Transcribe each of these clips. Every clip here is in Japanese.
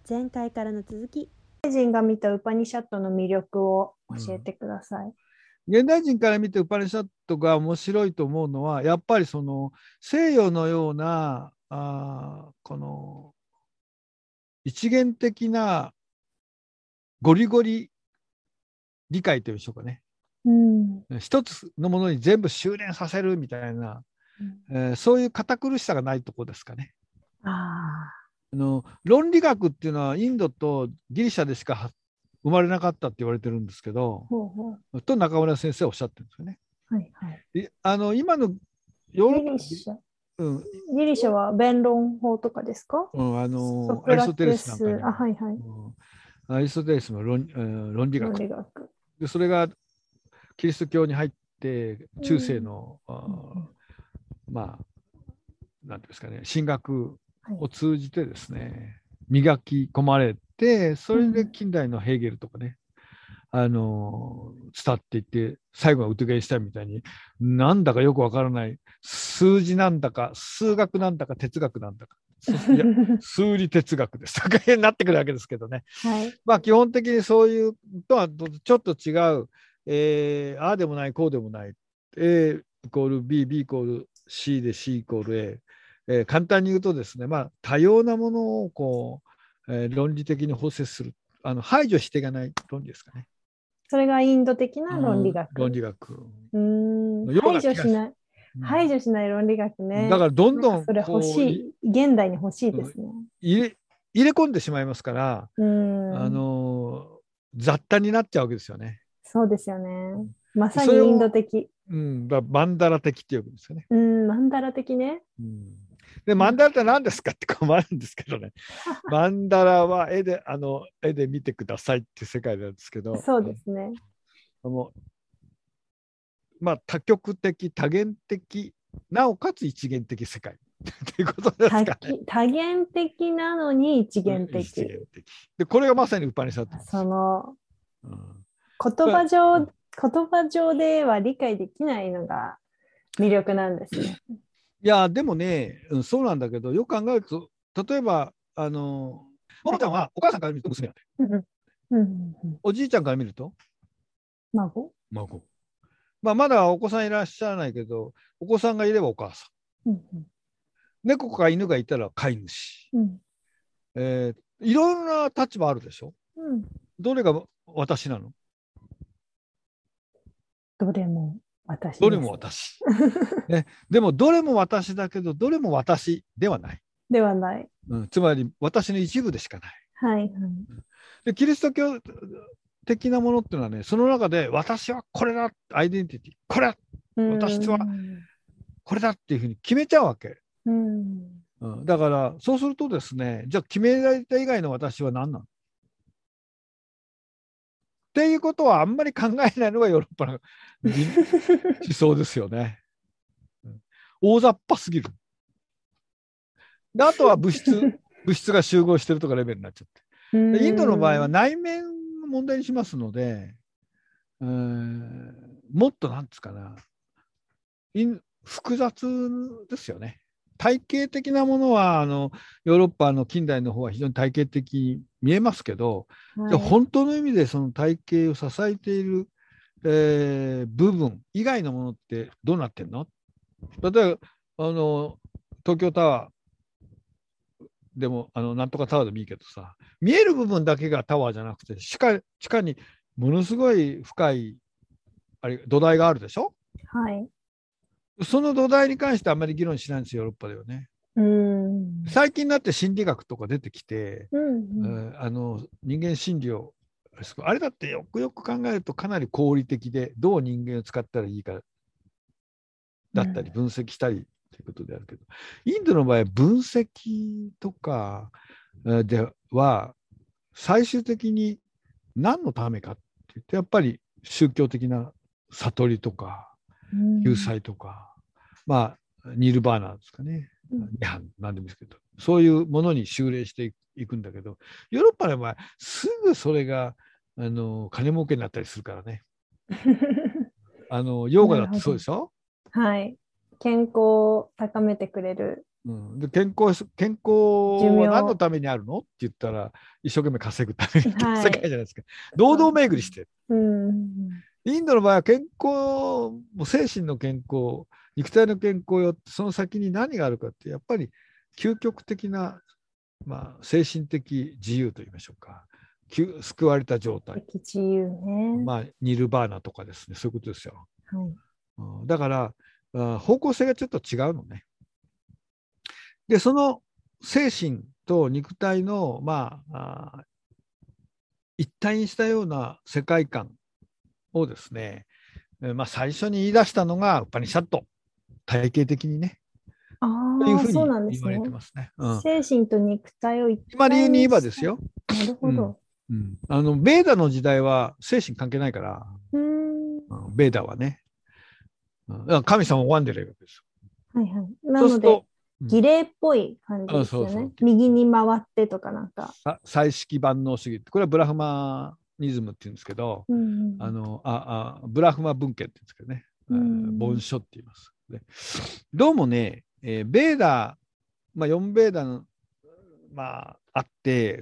前回からの続き。 現代人が見たウパニシャットの魅力を教えてください。 現代人から見てウパニシャットが面白いと思うのは、やっぱりその西洋のようなこの一元的なゴリゴリ理解というんでしょうかね、一つのものに全部修練させるみたいな、そういう堅苦しさがないところですかね。論理学っていうのはインドとギリシャでしか生まれなかったって言われてるんですけど、と中村先生はおっしゃってるんですよね。今のヨーロッパ、 ギリシャは弁論法とかですか？ アリストテレスなんかに、アリストテレスの論理学で、それがキリスト教に入って中世の、まあなんていうんですかね、神学を通じてですね、磨き込まれて、それで近代のヘーゲルとかね、伝わっていって、最後はウトゲンシュタインみたいに、なんだかよくわからない数字なんだか数学なんだか哲学なんだか、いや数理哲学ですとかになってくるわけですけどね、まあ基本的にそういうとはちょっと違う、ああでもないこうでもない、A イコール B、B イコール C で C イコール A、簡単に言うとですね、まあ多様なものをこう、論理的に包摂する、排除していかない論理ですかね。 それがインド的な論理学。 論理学。 排除しない論理学ね。 だからどんどんそれ欲しい、現代に欲しいですね。 入れ込んでしまいますから、雑多になっちゃうわけですよね。 そうですよね。まさにインド的。 マンダラ的っていうんですかね。 マンダラ的ね。 で、マンダラって何ですかって困るんですけどね。マンダラは絵で見てくださいっていう世界なんですけど。 そうですね。 まあ、多極的、多元的、なおかつ一元的世界っていうことですかね。 多元的なのに一元的。 で、これがまさにウパニシャットです。 その、言葉上では理解できないのが魅力なんですね。 いや、でもね、そうなんだけど、よく考えると、例えば、ももちゃんはお母さんから見ると娘やね。おじいちゃんから見ると孫。 まあ、まだお子さんいらっしゃらないけど、お子さんがいればお母さん。猫か犬がいたら飼い主。いろんな立場あるでしょ。どれが私なの？ どれも私。 どれも私。ね、でも、どれも私だけど、どれも私ではない。 ではない。 つまり、私の一部でしかない。で、キリスト教的なものっていうのはね、その中で私はこれだ、アイデンティティ、これだ、私はこれだっていうふうに決めちゃうわけ。だから、そうするとですね、じゃあ決められた以外の私は何なのっていうことはあんまり考えないのがヨーロッパの思想ですよね。大雑把すぎる。で、あとは物質が集合してるとかレベルになっちゃって。インドの場合は内面の問題にしますので、もっとなんですかな、複雑ですよね。体系的なものはヨーロッパの近代の方は非常に体系的に見えますけど、じゃあ本当の意味でその体系を支えている、部分以外のものってどうなってんの？例えば東京タワーでもなんとかタワーでもいいけどさ、見える部分だけがタワーじゃなくて地下にものすごい深い土台があるでしょ。その土台に関してあんまり議論しないんですよ、ヨーロッパではね。最近になって心理学とか出てきて、人間心理をあれだってよくよく考えるとかなり合理的で、どう人間を使ったらいいかだったり分析したりということであるけど、インドの場合分析とかでは最終的に何のためかって言ってやっぱり宗教的な悟りとか救済とか、まあニルバーナですかね、何でもいいですけど、そういうものに修練していくんだけど、ヨーロッパの場合すぐそれが金儲けになったりするからね。ヨーガだってそうでしょ。 健康を高めてくれるで健康は何のためにあるのって言ったら、一生懸命稼ぐためにって世界じゃないですか。堂々巡りしてる。インドの場合は健康、も精神の健康、肉体の健康よって、その先に何があるかって、やっぱり究極的な、精神的自由といいましょうか。救われた状態。 自由ね。 ニルバーナとかですね、そういうことですよ。 はい、 だから方向性がちょっと違うのね。で、その精神と肉体の、一体にしたような世界観をですね、最初に言い出したのがウパニシャッド、体系的にね。というふうに言われてますね。 精神と肉体を一体にした。 今理由に言えばですよ。 なるほど。 ベーダの時代は精神関係ないから、ベーダはね。神様を拝んでるわけですよ。はいはい。なので、儀礼っぽい感じですよね。右に回ってとかなんか。 彩色万能主義って、これはブラフマニズムっていうんですけど、ブラフマ文献って言うんですけどね、梵書って言います。どうもね、ベーダ、4ベーダの、あって、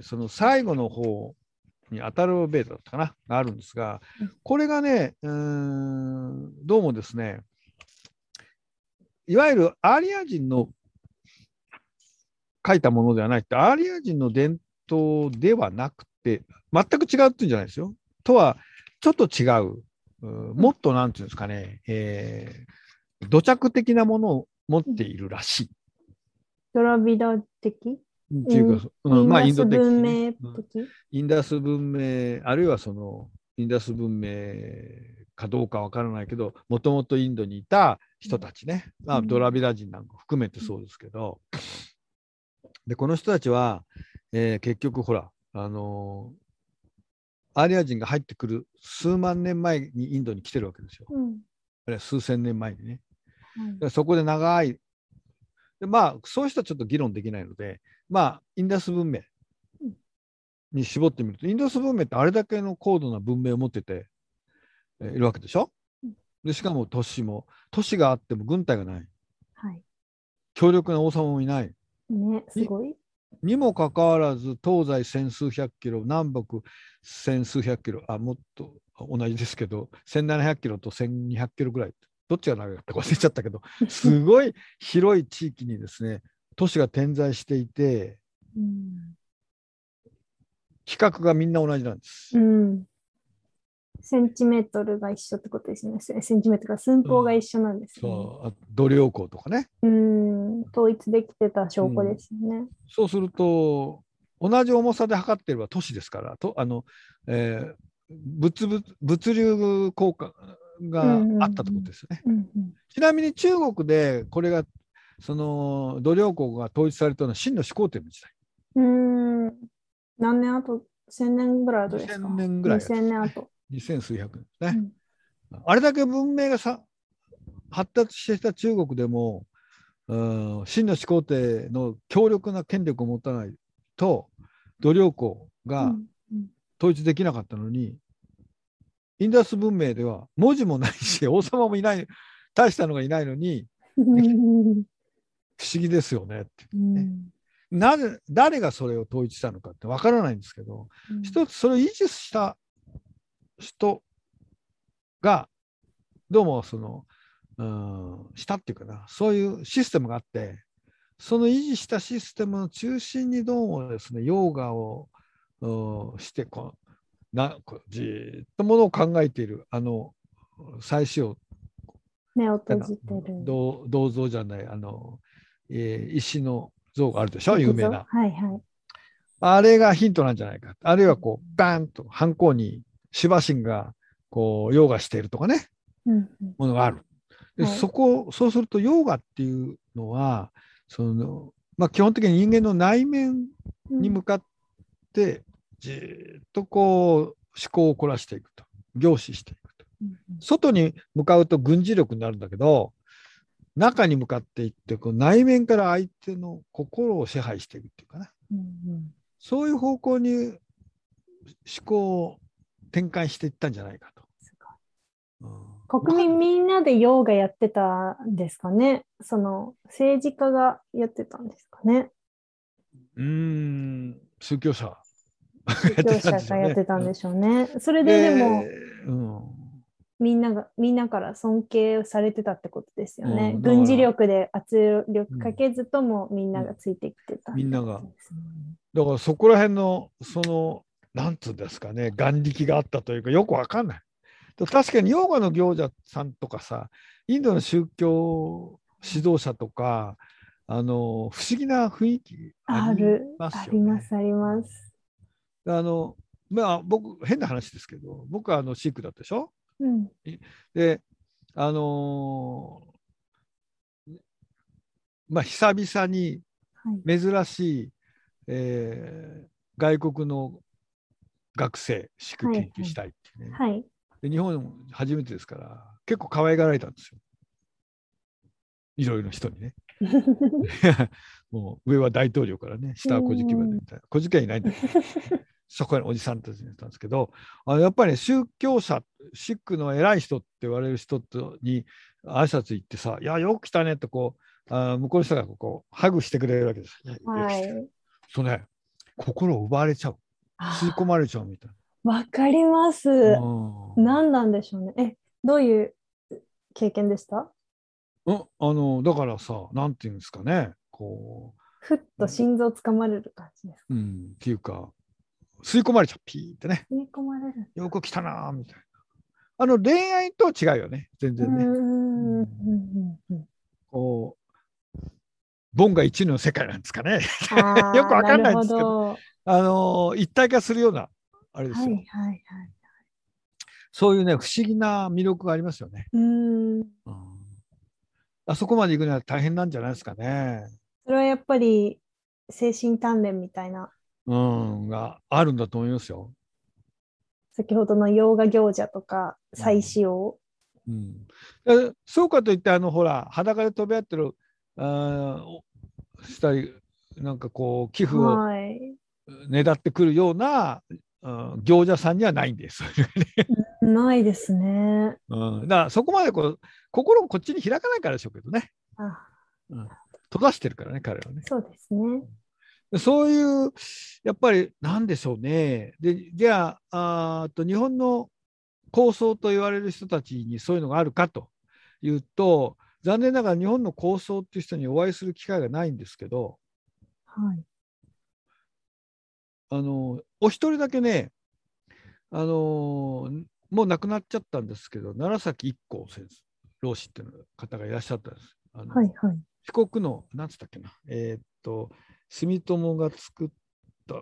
その最後の方に当たるベーダだったかな、があるんですが、これがね、どうもですね、いわゆるアーリア人の書いたものではないって、アーリア人の伝統ではなくて、全く違うっていうんじゃないですよ。とは、ちょっと違う。もっとなんていうんですかね、土着的なものを持っているらしい。 ドラビダ的っていうか、インド的、インダス文明、あるいはそのインダス文明かどうかわからないけど、もともとインドにいた人たちね、ドラビダ人なんか含めてそうですけど、でこの人たちは、結局ほら、アーリア人が入ってくる数万年前にインドに来てるわけですよ。あるいは数千年前にね。そこで長い。でそういう人はちょっと議論できないので、インダス文明に絞ってみると、インダス文明ってあれだけの高度な文明を持ってて、いるわけでしょ。でしかも都市があっても軍隊がない。強力な王様もいない。 ね、すごい。 にもかかわらず、東西千数百キロ、南北千数百キロ、もっと同じですけど、1700キロと1200キロぐらい、どっちが長かったか忘れちゃったけど、すごい広い地域にですね、都市が点在していて、規格がみんな同じなんです。 センチメートルが一緒ってことですね。センチメートルが寸法が一緒なんですね。 度量衡とかね。 統一できてた証拠ですよね。 そうすると、同じ重さで測っていれば都市ですから、物流効果があったってことですよね。ちなみに中国でこれが、その度量衡が統一されたのは秦の始皇帝の時代。 何年後 ?1000 年ぐらい後ですか ?2000 年ぐらい、ね。 2000年後。 2000数百年ですね。あれだけ文明が発達してきた中国でも、秦の始皇帝の強力な権力を持たないと度量衡が統一できなかったのに、インダス文明では文字もないし王様もいない、大したのがいないのに不思議ですよねって、誰がそれを統一したのかって分からないんですけど、一つそれを維持した人がどうもしたっていうかな、そういうシステムがあって、その維持したシステムの中心にどうもですね、ヨーガをしてじっとものを考えている最初目を閉じてる銅像じゃない石の像があるでしょ、有名な。あれがヒントなんじゃないか。あるいはバーンとハンコにシバ神がヨガしているとかね、ものがある。でそうするとヨガっていうのは基本的に人間の内面に向かってじっと思考を凝らしていくと、凝視していくと。外に向かうと軍事力になるんだけど、中に向かっていって内面から相手の心を支配していくっていうかな、そういう方向に思考を展開していったんじゃないかと。 国民みんなでヨーガやってたんですかね。その政治家がやってたんですかね。 宗教者宗やって教者がやったんでしょうね。 てたんでしょうね。それででで、 もうん、 みんなから尊敬されてたってことですよね。 だか軍事ら、 力で圧力うん、 かけずともみんながうん、 ついてきてたってこみんなが、 とですね。 だからそこら辺の、なんつうんですかね、眼力があったというか、よくわかんない。確かにヨーガの行者さんとかさ、インドの宗教指導者とか、不思議な雰囲気ありますよね。 ありうん、 ます。 あの、僕、変な話ですけど、僕はシークだったでしょ。 うん。 で、あの久々にはい。 珍しい、外国の学生、シークはい。はい。 研究したいってね。 はい。 で、日本初めてですから、結構可愛がられたんですよ。いろいろな人にね。もう上は大統領からね、 う下は小じきまでん。 みたいな。小じきはいないんだけど、そこにおじさんたちに言ったんですけど、やっぱり、ね、宗教者、シックの偉い人って言われる人に挨拶行ってさ、いや、よく来たねって向こうの人がハグしてくれるわけです。いや、よく来て。 はい。 そうね、心を奪われちゃう。吸い込あまれちゃうみたいあ、わかりまな。 す。何なんでしょうね。どういう経験でした？ だからさ、なんていうんですかね、 ふっと心臓つかまれる感じです。 っていうか、吸い込まれちゃう、ピーってね。 吸い込まれる。 よく来たなーみたいな。恋愛とは違うよね、全うー然ね。うん。うんん、 うん。 こ凡が一の世界なんですかね。よくああ、 わかんなるほないんですけど、 ど。 一体化するような、あれですよ。 はいはいはい。 そういうね、不思議な魅力がありますよね。 うーん。 うん、あそこまで行くには大変なんじゃないですかね。 それはやっぱり精神鍛錬みたいな、 があるんだと思いますよ。 先ほどの洋画行者とか再うん使用。 うん、そうかといって、ほら、裸で飛び合ってる、あしたり、なんか寄付をはい。 ねだってくるような、行者さんにはないんです。 ないですね。 だからそこまで心をこっちに開かないからでしょうけどね。 あ、 うん、閉ざしてるからね、彼はね。 そうですね。 そういう、やっぱり、なんでしょうね。で、じゃ日本の高僧と言われる人たちにそういうのがあるかというと、残念ながら日本の高僧っていう人にお会いする機会がないんですけど、 はい。 お一人だけね、もう亡くなっちゃったんですけど、楢崎一行先生、老子っていう方がいらっしゃったんです。 はいはい。 四国の、なんつったっけな、住友が作った、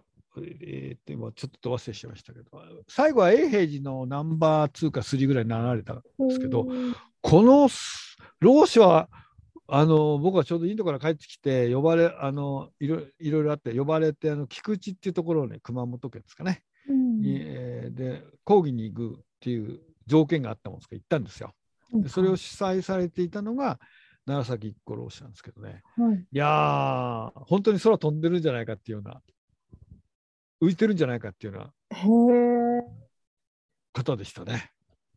今ちょっと忘れしましたけど、最後は永平寺のナンバー2か3ぐらいになられたんですけど、この老子は、僕はちょうどインドから帰ってきて、呼ばれ、いろいろあって、呼ばれて、菊池っていうところをね、熊本県ですかね、 うん。 で、講義に行くっていう条件があったもんですから、行ったんですよ。でそれを主催されていたのが、楢崎一五郎氏なんですけどね。 はい。 いやー、本当に空飛んでるんじゃないかっていうような、浮いてるんじゃないかっていうようなへえ。 方でしたね。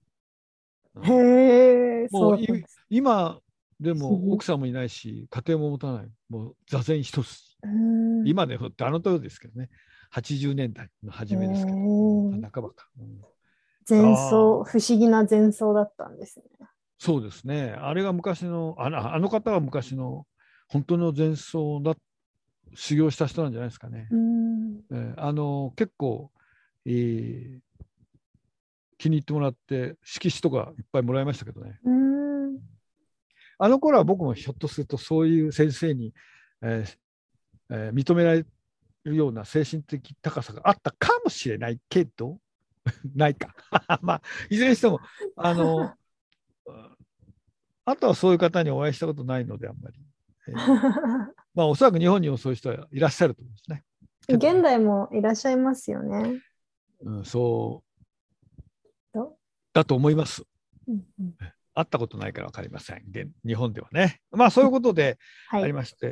へえ、そもううだったんです。 今で不思議。 も奥さんもいないし、家庭も持たない、もう座禅一つ。 うーん。 今でもって当ですけどね、80年代の初へめですけど、 え。 半ばか。 前奏、不ああ、 思議な前奏だったんですね。 そうですね。あれが昔の、あの方は昔の本当の前奏だ、修行した人なんじゃないですかね。 うーん。 結構、えー気に入ってもらって、色紙とかいっぱいもらいましたけどね。 うーん。 あの頃は僕もひょっとするとそういう先生に、え認められるような精神的高さがあったかもしれないけど、ないか。まあ、いずれにしても、あの、あとはそういう方にお会いしたことないので、あんまり。おそらく日本にもそういう人はいらっしゃると思うんですね。けどね、 現代もいらっしゃいますよね。 そうと、 だと思います。 うんうん、 会ったことないから分かりません。日本ではね。そういうことでありはい。 まして、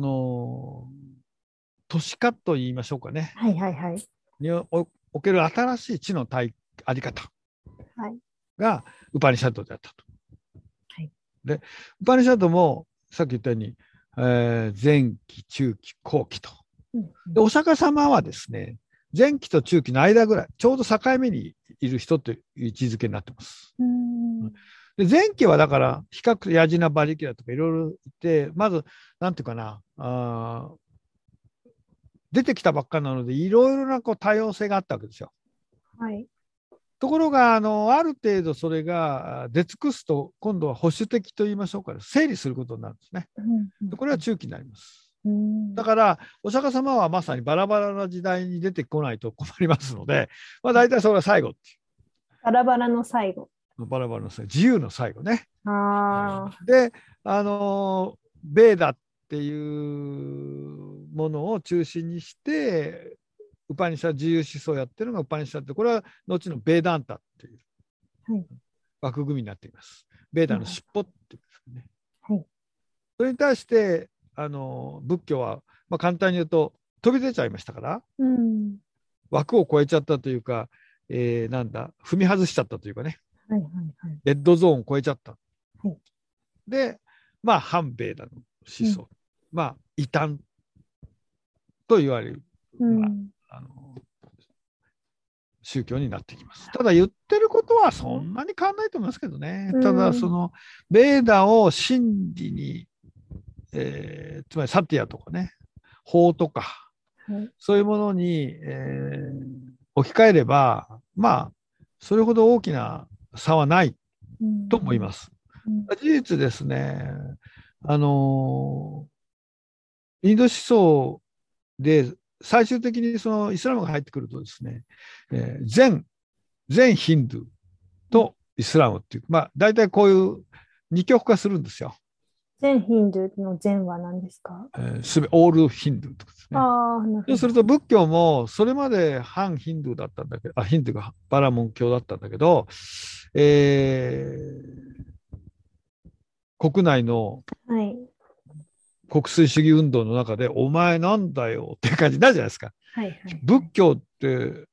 都市化と言いましょうかね。 はいはいはい。 における新しい地のあり方。 はい。 がウパニシャッドであったと。 はい、 で、ウパニシャッドもさっき言ったように、前期、中期、後期と。で、お釈迦様はですね、前期と中期の間ぐらい、ちょうど境目にいる人という位置づけになってます。で、前期はだから、比較ヤジナ・バリキラとかいろいろいて、まず、なんていうかな、出てきたばっかなので、いろいろなこう多様性があったわけですよ。 はい、 ところが、ある程度それが出尽くすと、今度は保守的といいましょうか、整理することになるんですね。これは中期になります。だから、お釈迦様はまさにバラバラな時代に出てこないと困りますので、まあ、大体それが最後っていう。 バラバラの最後。 バラバラの最後、自由の最後ね。 あで、ベーダっていうものを中心にして、ウパニシャ自由思想をやってるのがウパニシャって、これは後のベーダンタっていう枠組みになっています。ベーダの尻尾っていうんですかね。 はい、 それに対して仏教は、まあ、簡単に言うと飛び出ちゃいましたから、枠を超えちゃったというか、なんだ、踏み外しちゃったというかね、レッドゾーンを超えちゃった。で、まあ、反ベーダの思想、まあ、異端と言われる、宗教になってきます。ただ言ってることはそんなに変わらないと思いますけどね。ただそのベーダを真理に、つまりサティアとかね、法とか、そういうものに、置き換えれば、まあそれほど大きな差はないと思います。事実ですね、インド思想で最終的にそのイスラムが入ってくるとですね、全ヒンドゥーとイスラムっていう、まあ大体こういう二極化するんですよ。 全ヒンドゥーの全は何ですか？ オールヒンドゥーとかですね。そうすると仏教もそれまで反ヒンドゥーだったんだけど、ヒンドゥーがバラモン教だったんだけど、国内の国粋主義運動の中で、お前なんだよっていう感じになるじゃないですか。仏教って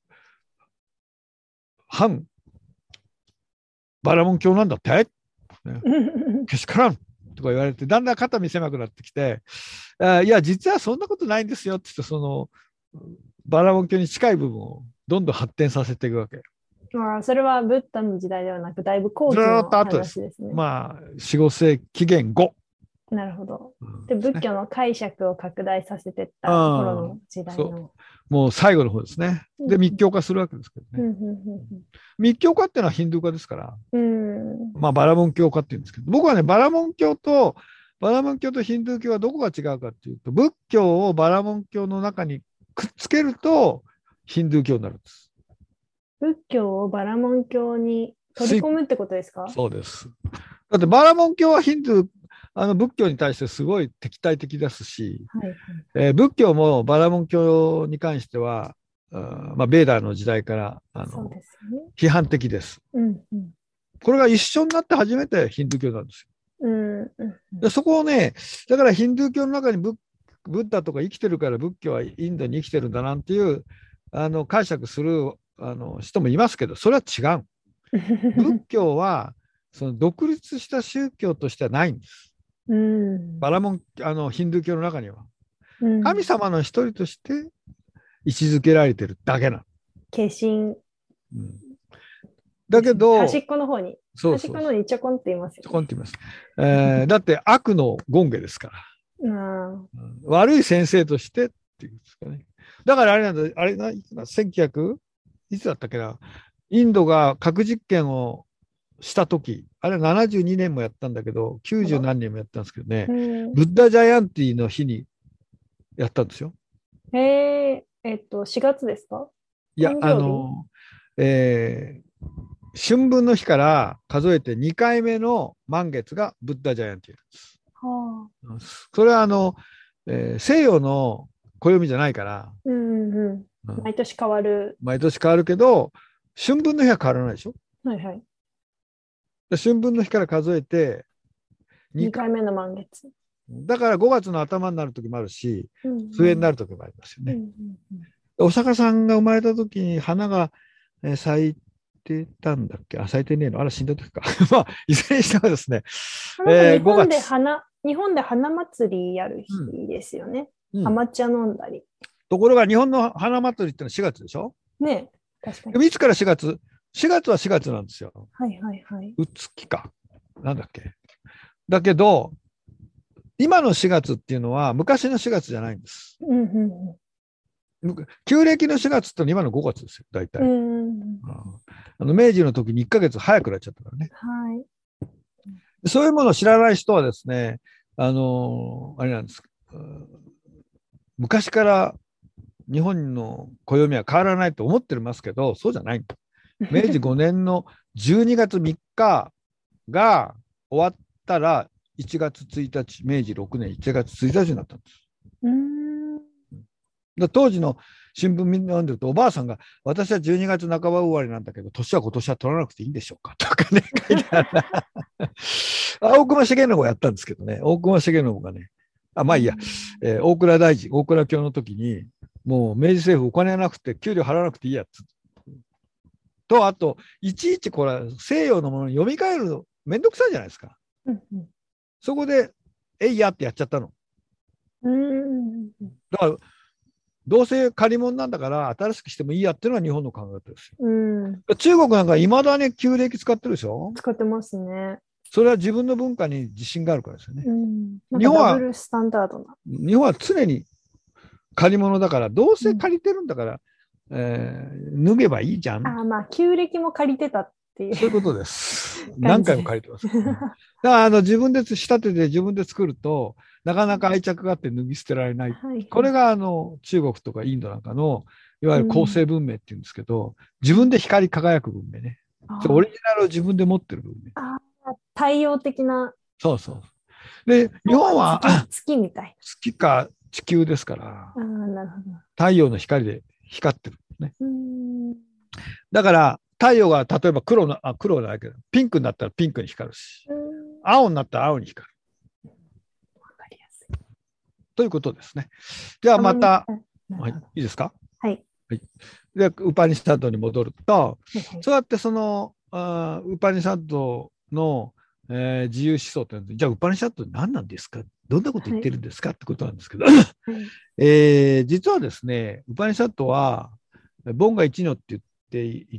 反バラモン教なんだって、ね、けしからんとか言われて、だんだん肩身狭くなってきて、いや実はそんなことないんですよって言って、そのバラモン教に近い部分をどんどん発展させていくわけ。 それはブッダの時代ではなく、だいぶ後期の話ですね。 まあ4、5世紀元後。 なるほど。で、仏教の解釈を拡大させていった頃の時代の。 もう最後の方ですね。で、密教化するわけですけどね。密教化っていうのはヒンドゥー化ですから、まあバラモン教化っていうんですけど、僕はね、バラモン教とヒンドゥー教はどこが違うかっていうと、仏教をバラモン教の中にくっつけるとヒンドゥー教になるんです。 仏教をバラモン教に取り込むってことですか？ そうです。だってバラモン教はヒンドゥー仏教に対してすごい敵対的ですし、仏教もバラモン教に関しては、まあ、ベーダーの時代から批判的です。これが一緒になって初めてヒンドゥー教なんですよ。でそこをね、だからヒンドゥー教の中にブッダとか生きてるから仏教はインドに生きてるんだなんていう解釈する人もいますけど、それは違う。仏教はその独立した宗教としてはないんです。バラモンヒンドゥー教の中には神様の一人として位置づけられてるだけなの。 化身、 だけど端っこの方に端っこの方にちょこんって言いますよね。 ちょこんって言います。だって悪の権化ですから、悪い先生としてっていうんですかね。だからあれなんだ、1900いつだったっけな、インドが核実験をしたとき、あれ72年もやったんだけど、90何年もやったんですけどね、ブッダジャヤンティの日にやったんですよ。 4月ですか？ いや、春分の日から数えて2回目の満月がブッダジャヤンティです。それは西洋の暦じゃないから、 毎年変わる。 毎年変わるけど、春分の日は変わらないでしょ。春分の日から数えて 2回目の満月。 だから5月の頭になる時もあるし、末になる時もありますよね。お釈迦さんが生まれた時に花が咲いてたんだっけ？咲いてねえの？あら、死んだ時か。まあ、いずれにしてもですね、 日本 5 で月。 日本で花祭りやる日ですよね。 うん甘茶飲んだり。 ところが日本の花祭りってのは4月でしょ？ ね、確かに。 でもいつから4月？ 4 月は4月なんですよ。 はいはいはい。 うつきか。なんだっけ。だけど、今の4月っていうのは昔の4月じゃないんです。 うんうん旧暦の4月ってのは今の5月ですよ、大体。明治の時に1ヶ月早くなっちゃったからね。 はい。 そういうものを知らない人はですね、あれなんです。昔から日本の暦は変わらないと思ってますけど、そうじゃない。明治5年の12月3日が終わったら1月1日、明治6年1月1日になったんです。当時の新聞みんな読んでると、おばあさんが、私は12月半ば終わりなんだけど、年は今年は取らなくていいんでしょうかとかね、書いてある。大隈重信がやったんですけどね、大隈重信がね、まあいいや、大蔵大臣、大蔵卿の時に、もう明治政府お金がなくて、給料払わなくていいやつ。と、あと、いちいちこれ、西洋のものに読み替えるの、めんどくさいじゃないですか。そこで、えいやってやっちゃったの。だから、どうせ借り物なんだから新しくしてもいいやっていうのが日本の考え方ですよ。中国なんかいまだに旧暦使ってるでしょ？ 使ってますね。 それは自分の文化に自信があるからですよね。 日本はダブルスタンダードな。 日本は常に借り物だから、どうせ借りてるんだから、脱げばいいじゃん。 まあ、旧暦も借りてたっていう。 そういうことです。何回も借りてます。だから自分で仕立てて自分で作ると、なかなか愛着があって脱ぎ捨てられない。これが中国とかインドなんかのいわゆる構成文明っていうんですけど、自分で光り輝く文明ね。オリジナルを自分で持ってる文明。 太陽的な。 そうそう。で、日本は月みたい。 月か地球ですから、 なるほど。 太陽の光で光ってる、ね。だから太陽が例えば黒じゃないけど、ピンクになったらピンクに光るし、青になったら青に光る。ということですね。じゃあまた、はい、いいですか？ はい。 で、ウパニシャッドに戻ると、そうやってそのウパニシャッドの、自由思想ってじゃあウパニシャッドって何なんですか？どんなこと言ってるんですか？ってことなんですけど、実はですね、ウパニシャッドは、ボンガ一如って言って、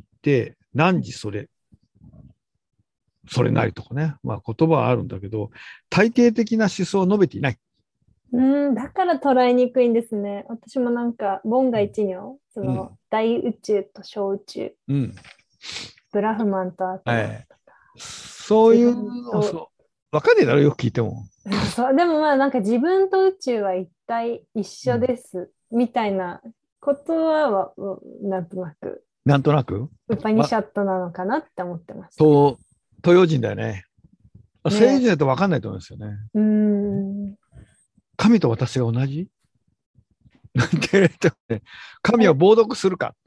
何時それなりとかね、まあ言葉はあるんだけど、体系的な思想を述べていない。 だから捉えにくいんですね。私もなんか、ボンガ一如、その、大宇宙と小宇宙、ブラフマンとアトムとか。 そういうの、分かんねえだろ、よく聞いても。 でもまあ、なんか自分と宇宙は一緒です、みたいなことは、なんとなく。 なんとなくウパニシャッドなのかなって思ってました。 東洋人だよね。西洋人だと分かんないと思うんですよね。神と私が同じなんて言われてもね、神は冒涜するか。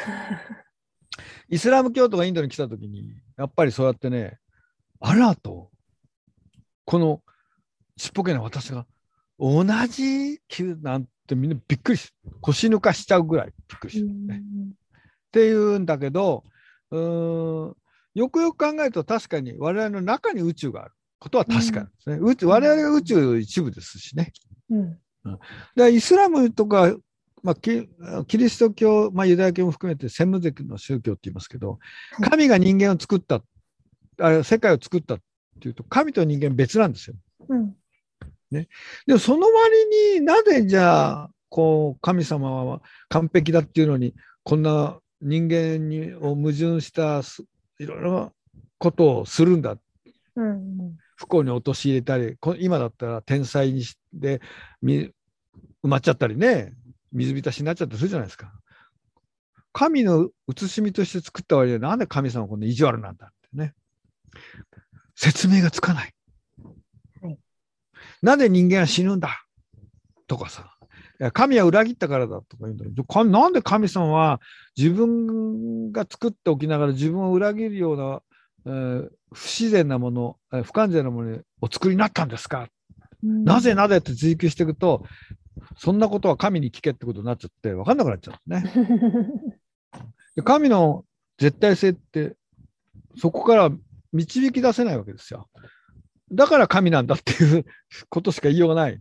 イスラム教徒がインドに来たときに、やっぱりそうやってね、アラーと、このちっぽけな私が同じなんてみんなびっくりし、腰抜かしちゃうぐらいびっくりしてるね。っていうんだけど、よくよく考えると確かに我々の中に宇宙があることは確かですね。我々が宇宙の一部ですしね。でイスラムとか、キリスト教、ユダヤ教も含めて専務的の宗教って言いますけど、神が人間を作った、世界を作ったっていうと、神と人間別なんですよ。ね、でもその割になぜじゃあ神様は完璧だっていうのにこんな人間を矛盾したいろいろなことをするんだ、不幸に陥れたり、今だったら天災にして埋まっちゃったりね、水浸しになっちゃったりするじゃないですか。神の写しみとして作った割になんで神様こんな意地悪なんだってね、説明がつかない。なぜ人間は死ぬんだとかさ、神は裏切ったからだとか言うんだけど、なんで神様は自分が作っておきながら自分を裏切るような、不自然なもの、不完全なものを作りになったんですか、なぜって追求していくと、そんなことは神に聞けってことになっちゃって分かんなくなっちゃうんですね。で神の絶対性ってそこから導き出せないわけですよ。だから神なんだっていうことしか言いようがない。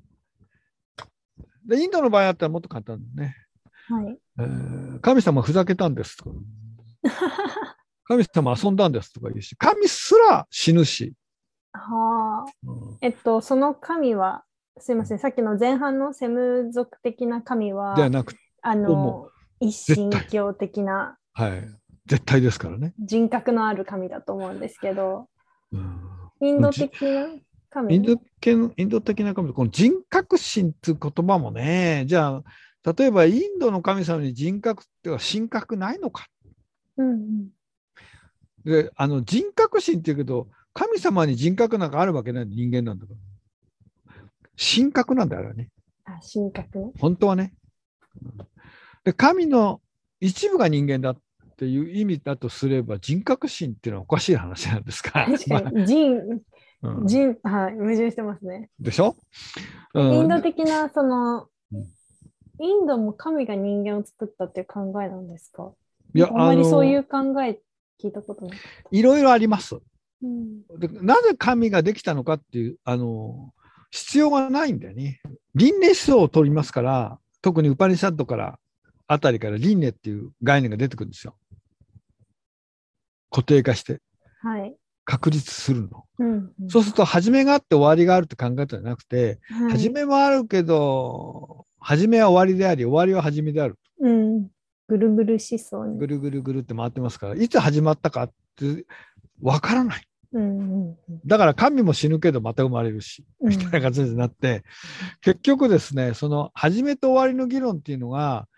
で、インドの場合だったらもっと簡単だね。 はい。 神様ふざけたんですとか。神様遊んだんですとか言うし、神すら死ぬし。 はあ。その神は、すいません、さっきの前半のセム族的な神は、 ではなく、 もう一神教的な、 はい、絶対ですからね。 人格のある神だと思うんですけど、 インド的な神。 インド的な神、この人格神っていう言葉もね、じゃあ、例えばインドの神様に人格っていうか神格ないのか。で、人格神っていうけど、神様に人格なんかあるわけない人間なんだから。神格なんだよね。 神格ね。 本当はね。で、神の一部が人間だっていう意味だとすれば、人格神っていうのはおかしい話なんですから。 確かに、はい、矛盾してますね。 でしょ、 インド的な、インドも神が人間を作ったっていう考えなんですか？いや、あんまりそういう考え聞いたことない。 いろいろあります。 でなぜ神ができたのかっていう、必要がないんだよね。輪廻思想を取りますから、特にウパニシャッドからあたりから輪廻っていう概念が出てくるんですよ。固定化して。 はい。 確立するの。そうすると、始めがあって終わりがあるって考えたんじゃなくて、始めもあるけど、始めは終わりであり、終わりは始めである。 ぐるぐる思想に。 ぐるぐるぐるって回ってますから、いつ始まったかってわからない。だから神も死ぬけどまた生まれるし、みたいな感じになって、結局ですね、その始めと終わりの議論っていうのが、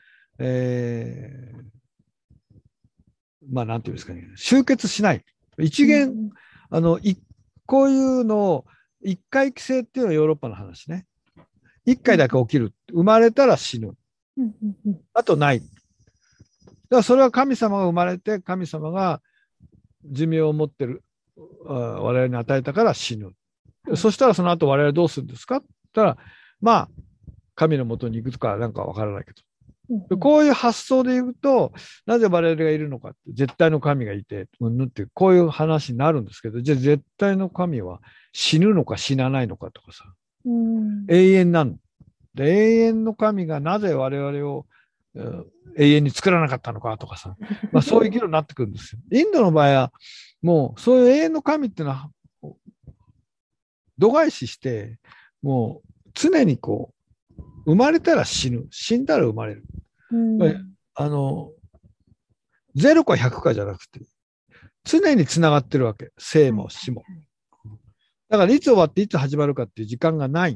まあなんていうんですかね、集結しない。一元、こういうのを一回帰省っていうのはヨーロッパの話ね。一回だけ起きる。生まれたら死ぬ。あとない。だからそれは神様が生まれて、神様が寿命を持ってる我々に与えたから死ぬ。そしたらその後我々どうするんですかって言ったら、まあ、神のもとに行くとかなんかわからないけど。こういう発想で言うと、なぜ我々がいるのかって、絶対の神がいて、ってこういう話になるんですけど、じゃあ絶対の神は死ぬのか死なないのかとかさ、永遠なの。で、永遠の神がなぜ我々を永遠に作らなかったのかとかさ、まあ、そういう議論になってくるんですよ。インドの場合は、もうそういう永遠の神っていうのは、度外視して、もう常にこう、生まれたら死ぬ、死んだら生まれる。0か100かじゃなくて、常につながってるわけ。生も死も。だからいつ終わっていつ始まるかっていう時間がない。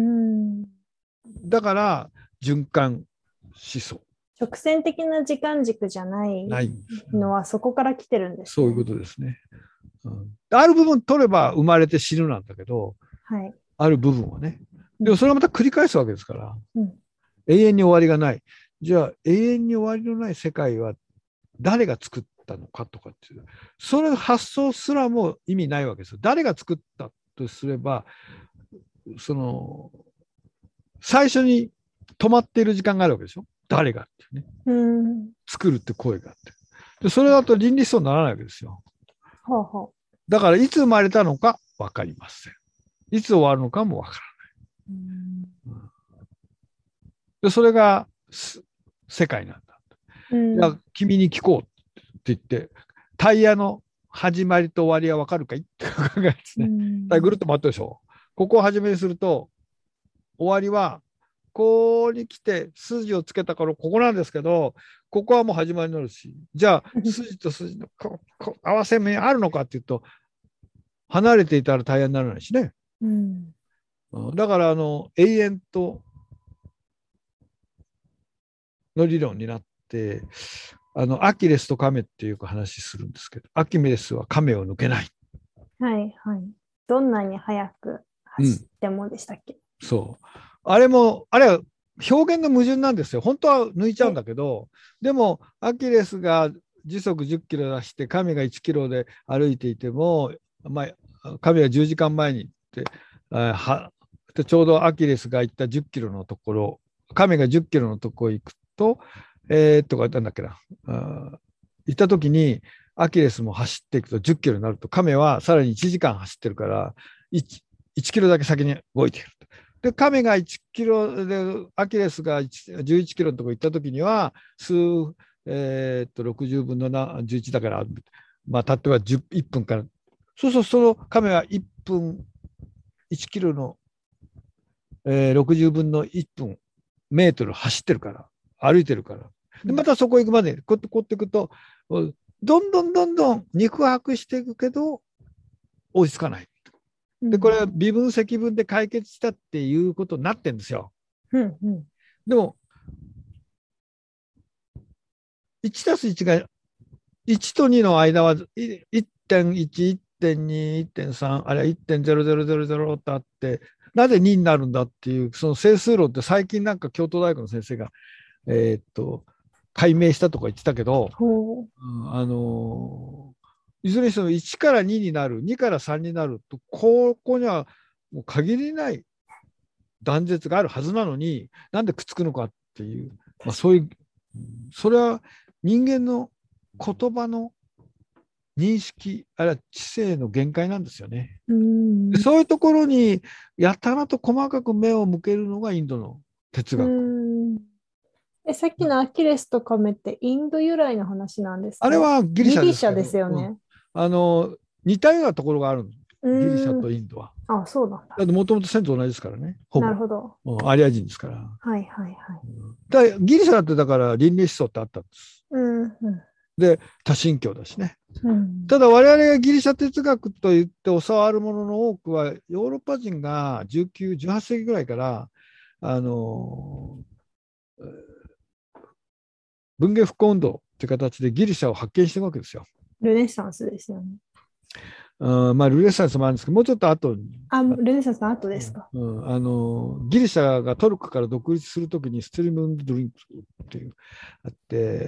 だから循環思想。 直線的な時間軸じゃないのはそこから来てるんですね。 そういうことですね。ある部分取れば生まれて死ぬなんだけど、ある部分はね。でもそれはまた繰り返すわけですから、永遠に終わりがない。じゃあ永遠に終わりのない世界は誰が作ったのかとかっていう、それ発想すらも意味ないわけですよ。誰が作ったとすれば、最初に止まっている時間があるわけでしょ。誰がってね。作るって声があって。でそれだと倫理思想にならないわけですよ。だからいつ生まれたのか分かりません。いつ終わるのかも分からない。でそれが世界なんだ。じゃあ君に聞こうって言って、タイヤの始まりと終わりは分かるかいって考えですね。ぐるっと回ったでしょ。ここを始めにすると、終わりは、ここに来て筋をつけたからここなんですけど、ここはもう始まりになるし、じゃあ筋と筋の合わせ目あるのかっていうと、離れていたらタイヤにならないしね。だから永遠との理論になって、アキレスとカメっていう話するんですけど、アキメレスはカメを抜けない。 はいはい。どんなに速く走ってもでしたっけ？ そう。あれは表現の矛盾なんですよ。本当は抜いちゃうんだけど、でもアキレスが時速10キロ出して、カメが1キロで歩いていても、カメが10時間前に行って、ちょうどアキレスが行った10キロのところ、カメが10キロのところ行くと、とか言ったんだっけな。 行った時にアキレスも走っていくと10キロになると、亀はさらに1時間走ってるから 1キロだけ先に動いている。で、亀が1キロで、アキレスが11キロのところ行った時には、60分の11だから、まあ、たっては1分から、そうそう、その亀は1分、1キロの、60分の1分メートル走ってるから、歩いてるから。でまたそこ行くまで、こうやっていくと、どんどん肉薄していくけど、追いつかない。で、これは微分積分で解決したっていうことになってるんですよ。でも、1たす1が、1と2の間は 1.1、1.2、1.3、あるいは 1.0000 ってあって、なぜ2になるんだっていう、その整数論って最近なんか京都大学の先生が、解明したとか言ってたけど、いずれにしても1から2になる、2から3になると、ここにはもう限りない断絶があるはずなのに、なんでくっつくのかっていう、まあ、そういう、それは人間の言葉の認識、あるいは知性の限界なんですよね。そういうところにやたらと細かく目を向けるのがインドの哲学。 さっきのアキレスと亀ってインド由来の話なんですか？ あれはギリシャですけど。 ギリシャですよね。 似たようなところがあるの。ギリシャとインドは。 あ、そうなんだ。 だってもともと先祖同じですからね。ほぼ。 なるほど。 アリア人ですから。 はいはいはい。 だギリシャだってだから倫理思想ってあったんです。で、多神教だしね。ただ我々がギリシャ哲学と言って教わるものの多くは、ヨーロッパ人が19、18世紀ぐらいから、文芸復興運動という形でギリシャを発見してるわけですよ。 ルネサンスですよね。 まあ、ルネサンスもあるんですけど、もうちょっと後に。 ルネサンスの後ですか。 ギリシャがトルコから独立するときにステルムンド・ドリンクっていうあって、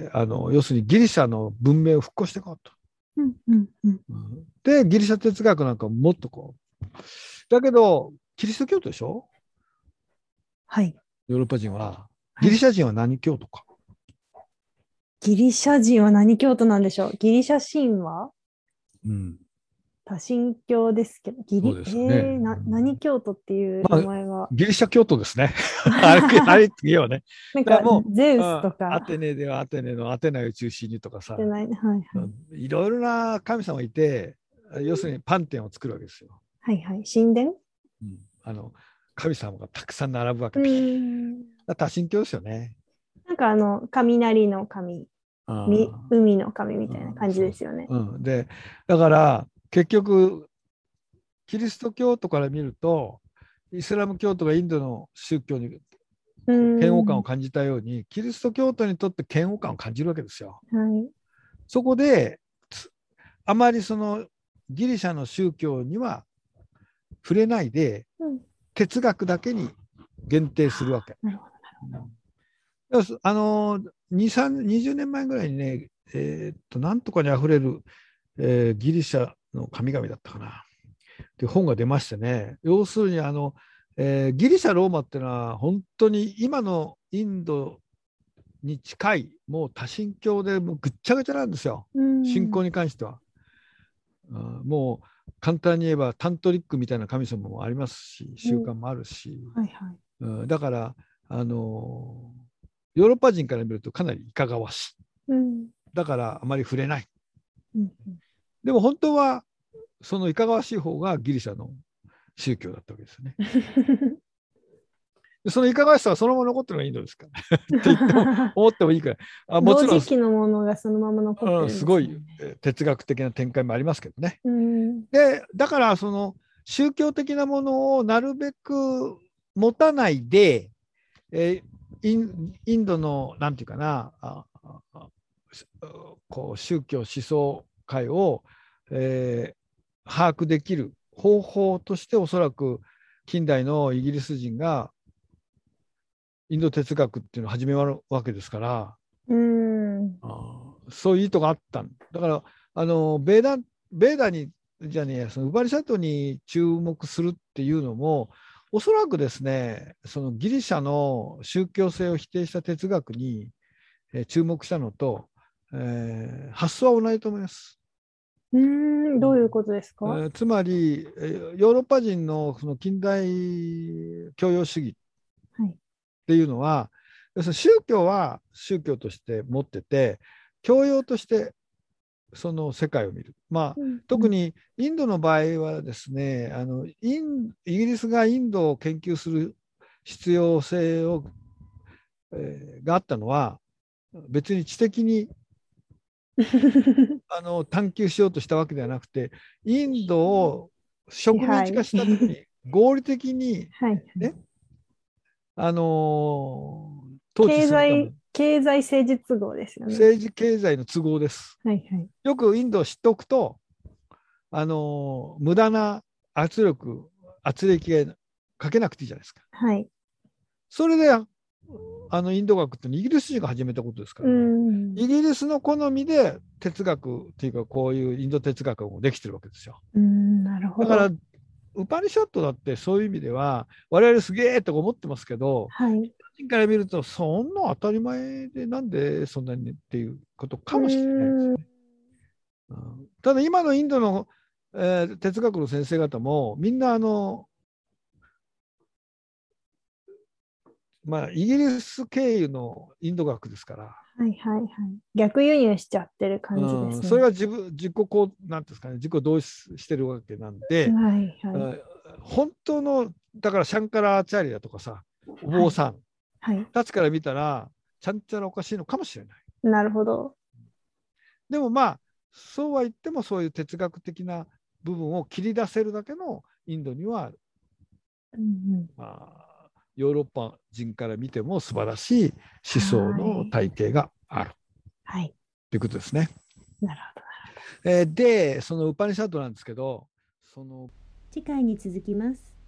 要するにギリシャの文明を復興していこうと。で、ギリシャ哲学なんかもっとこう。だけど、キリスト教徒でしょ？ はい。 ヨーロッパ人は。ギリシャ人は何教徒か。 ギリシャ人は何教徒なんでしょう？ギリシャ神話？多神教ですけど、何教徒っていう名前は、 ギリシャ教徒ですね。あれ次はね。 なんかゼウスとか。 アテネではアテネのアテナを中心にとかさ、 いろいろな神様いて、要するにパンテオンを作るわけですよ。 はいはい。神殿？ 神様がたくさん並ぶわけです。多神教ですよね。 なんか雷の神、海の神みたいな感じですよね。 で、だから結局、キリスト教徒から見ると、イスラム教徒がインドの宗教に嫌悪感を感じたように、キリスト教徒にとって嫌悪感を感じるわけですよ。そこで、あまりそのギリシャの宗教には触れないで、哲学だけに限定するわけ。20年前ぐらいにね、なんとかにあふれる、ギリシャの神々だったかなっていう本が出ましてね、要するにギリシャ・ローマっていうのは本当に今のインドに近いもう多神教でもうぐっちゃぐちゃなんですよ、信仰に関しては。もう簡単に言えばタントリックみたいな神様もありますし、習慣もあるし、だからヨーロッパ人から見るとかなりいかがわしい。だからあまり触れない。でも本当はそのいかがわしい方がギリシャの宗教だったわけですね。そのいかがわしさはそのまま残ってるのがインドですからって言っても思ってもいいから。 もちろん同時期のものがそのまま残ってるんですね。 すごい哲学的な展開もありますけどね。で、だからその宗教的なものをなるべく持たないで、インドのなんていうかな、こう宗教思想界を、把握できる方法としておそらく近代のイギリス人がインド哲学っていうのを始めるわけですから、そういう意図があったんだから、ベーダにじゃねえや、そのウバリシャトに注目するっていうのもおそらくですね、そのギリシャの宗教性を否定した哲学に注目したのと、 発想は同じと思います。 どういうことですか？ つまり、ヨーロッパ人のその近代教養主義っていうのは、要するに宗教は宗教として持ってて、教養としてその世界を見る。特にインドの場合はですね、イギリスがインドを研究する必要性があったのは、別に知的に探求しようとしたわけではなくて、インドを植民地化したときに合理的に、ね、統治するため経済政治都合ですよね。 政治経済の都合です。 はいはい、 よくインドを知っておくと、無駄な圧力がかけなくていいじゃないですか。 はい、 それでインド学ってイギリス人が始めたことですから、イギリスの好みで哲学っていうか、こういうインド哲学もできてるわけですよ。 なるほど。 だからウパニシャットだってそういう意味では我々すげえと思ってますけど、 はい、 人から見るとそんな当たり前でなんでそんなにっていうことかもしれないですね。ただ今のインドの、哲学の先生方もみんなイギリス経由のインド学ですから、 はいはいはい、逆輸入しちゃってる感じですね。 それはなんていうんですかね、自己同一してるわけなんで、 はいはい、 本当のだからシャンカラアーチャリアとかさ、お坊さんたちから見たらちゃんちゃらおかしいのかもしれない。 なるほど。 でもそうは言ってもそういう哲学的な部分を切り出せるだけのインドには、ヨーロッパ人から見ても素晴らしい思想の体系がある、 はい、 ということですね。 なるほど。 で、そのウパニシャッドなんですけど、 次回に続きます。